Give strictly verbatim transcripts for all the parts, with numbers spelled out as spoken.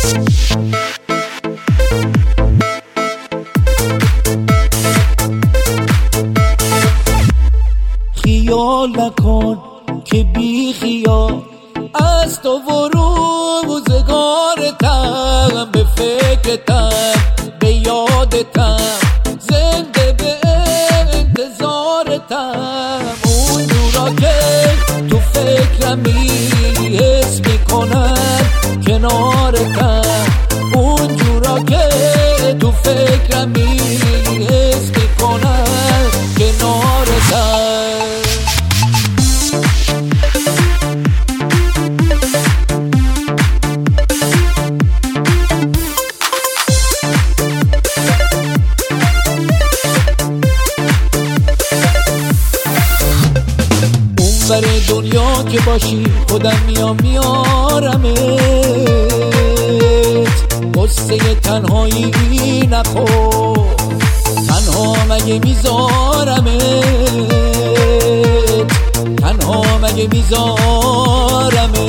خیال نکن که بی خیال از تو و روزگارتم، به فکرتم به یادتم، زنده به انتظارتم. اون جورا که تو فکرمی حس میکنم کنارتم، اون جورا که تو فکرمی حس میکنم کنارتم. بر دنیا که باشی خودم میام میارمت، قصه تنهایی نخور، تنها مگه میذارمت، تنها مگه میذارمت.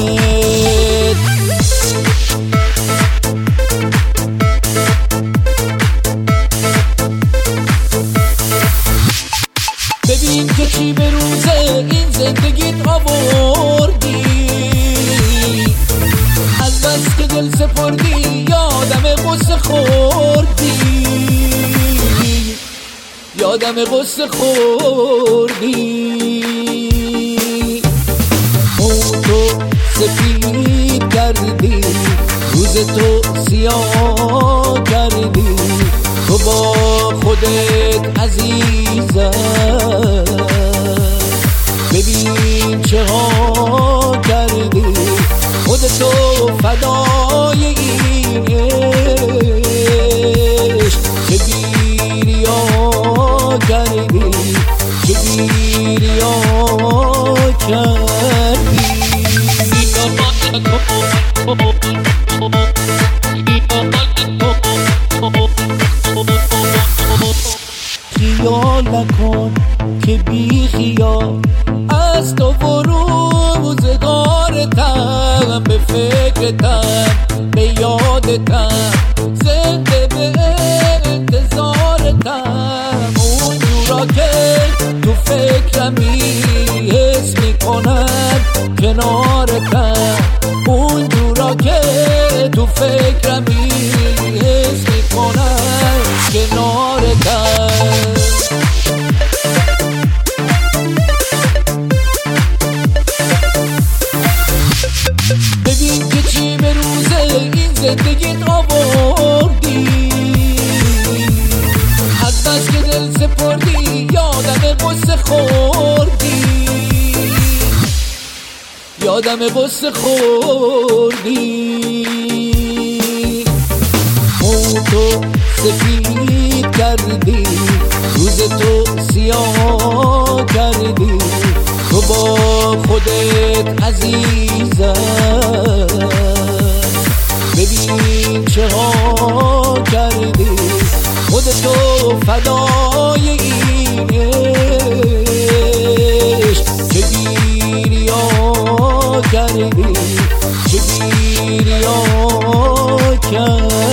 ببین که چی به روزه این زندگیت آوردی، از بس که دل سپردی یادم قصه خوردی، یادم قصه خوردی. موتو سفید کردی، روز تو سیاه کردی، تو با خودت عزیزم. ببین چه ها کردی، خودتو فدای این عشق، چه بیریا کردی، چه بیریا کردی. خیال نکن که بی خیال از تو و روزگارتم، به فکرتم به یادتم، زنده به انتظارتم. اون جورا که تو فکرمی حس میکنم کنارتم، اون جورا که تو فکرمی حس میکنم کنارتم. ببین که چی به روزه این زندگیت آوردی، از بس که دل سپردی یادم قصه خوردی، یادم قصه خوردی. موتو سفید کردی، روز تو سیاه کردی، تو با خودت عزیزم. ببین چه ها کردی، خودتو فدای این عشق، چه بیریا کردی، چه بیریا کردی.